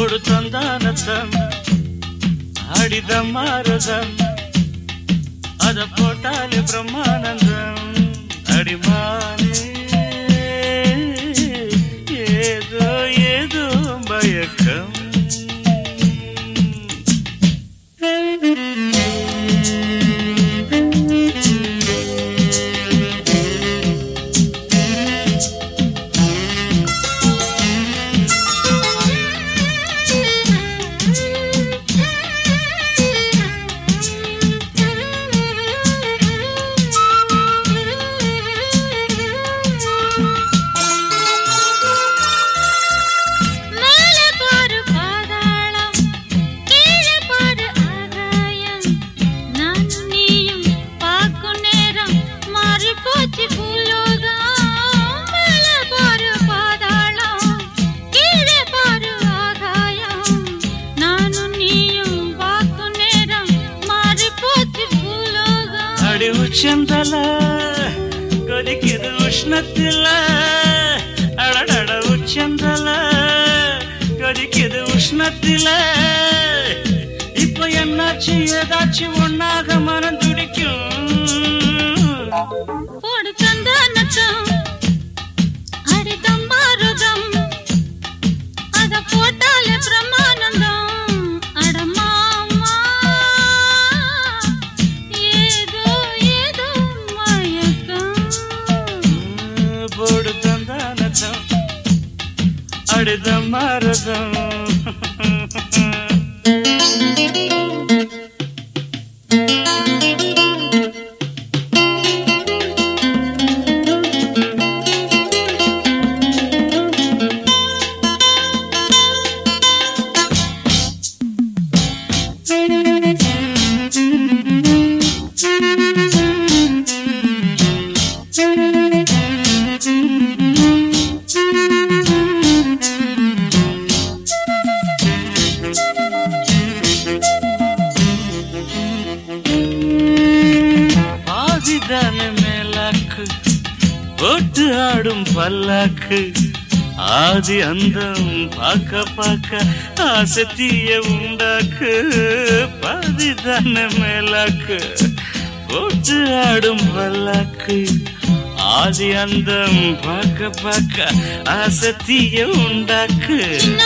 கொடுத்தந்தானத்தம் அடித மாறுதம் அத போட்டாலே பிரம்மானந்தம் அடிமானே ஏதோ ஏதோ பயக்கம் உச்சந்தல கொதிக்குது உஷ்ணத்தில அடடட உச்சந்தல கொதிக்குது உஷ்ணத்தில இப்ப என்னாச்சு ஏதாச்சும் ஒன்னாக மனம் துடிக்கும் போடு சந்தானத்தம் அடிதம் மாறுதம் அத போட்டாலே பிரம்மானந்தம் அடித மாறுதம் மேலாக்கு போட்டு ஆடும் பல்லாக்கு ஆதி அந்தம் பார்க்க பார்க்க ஆசத்திய உண்டாக்கு பாதிதான மேலாக்கு போட்டு ஆடும் பல்லாக்கு ஆதி அந்தம் பார்க்க பார்க்க ஆசத்திய உண்டாக்கு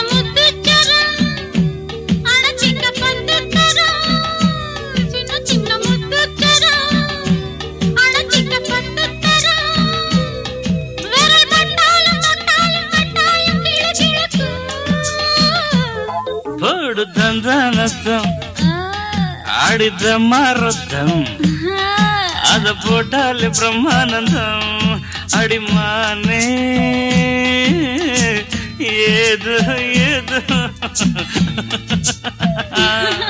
தந்தானத்தம் ஆடித மாறுதம் அத போட்டாலே பிரம்மானந்தம் அடிமானே ஏதோ ஏதோ